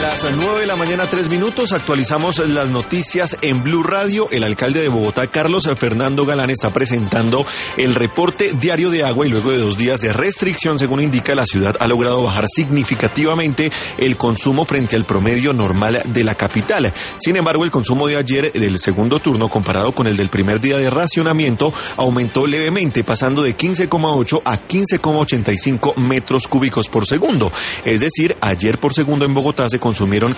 las 9 de la mañana, 3 minutos, actualizamos las noticias en Blue Radio. El alcalde de Bogotá, Carlos Fernando Galán, está presentando el reporte diario de agua y luego de 2 días de restricción, según indica, la ciudad ha logrado bajar significativamente el consumo frente al promedio normal de la capital. Sin embargo, el consumo de ayer, del segundo turno, comparado con el del primer día de racionamiento, aumentó levemente, pasando de 15,8 a 15,85 metros cúbicos por segundo. Es decir, ayer por segundo en Bogotá se consumieron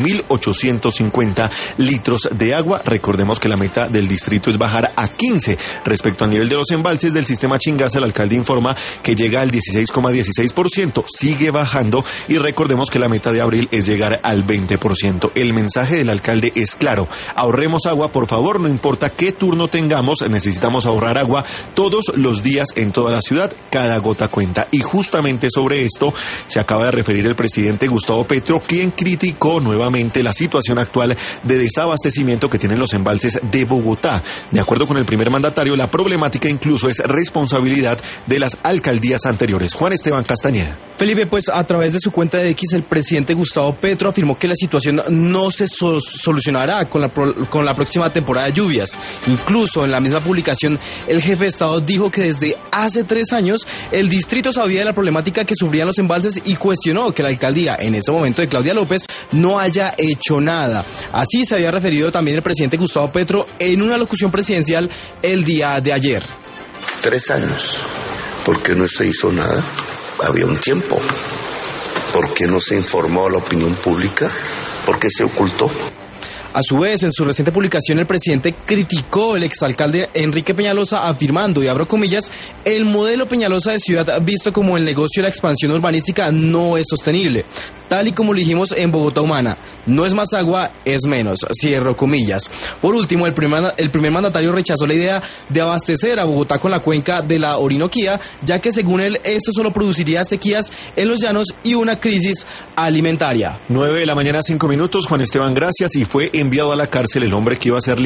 15.850 litros de agua. Recordemos que la meta del distrito es bajar a 15. Respecto al nivel de los embalses del sistema Chingaza, el alcalde informa que llega al 16,16%, sigue bajando, y recordemos que la meta de abril es llegar al 20%. El mensaje del alcalde es claro: ahorremos agua, por favor, no importa qué turno tengamos, necesitamos ahorrar agua todos los días en toda la ciudad, cada gota cuenta. Y justamente sobre esto se acaba de referir el presidente Gustavo Petro, quien criticó nuevamente la situación actual de desabastecimiento que tienen los embalses de Bogotá. De acuerdo con el primer mandatario, la problemática incluso es responsabilidad de las alcaldías anteriores. Juan Esteban Castañeda. Felipe, pues a través de su cuenta de X, el presidente Gustavo Petro afirmó que la situación no se solucionará con la próxima temporada de lluvias. Incluso en la misma publicación, el jefe de Estado dijo que desde hace 3 años el distrito sabía de la problemática que sufrían los embalses y cuestionó que la alcaldía, en ese momento de Claudia López, no haya hecho nada. Así se había referido también el presidente Gustavo Petro en una locución presidencial el día de ayer. 3 años. ¿Por qué no se hizo nada? Había un tiempo. ¿Por qué no se informó a la opinión pública? ¿Por qué se ocultó? A su vez, en su reciente publicación, el presidente criticó al exalcalde Enrique Peñalosa, afirmando, y abro comillas, el modelo Peñalosa de ciudad visto como el negocio de la expansión urbanística no es sostenible. Tal y como lo dijimos en Bogotá Humana, no es más agua, es menos, cierro comillas. Por último, el primer mandatario rechazó la idea de abastecer a Bogotá con la cuenca de la Orinoquía, ya que según él, esto solo produciría sequías en los llanos y una crisis alimentaria. 9 de la mañana, 5 minutos, Juan Esteban, gracias. Y fue enviado a la cárcel el hombre que iba a ser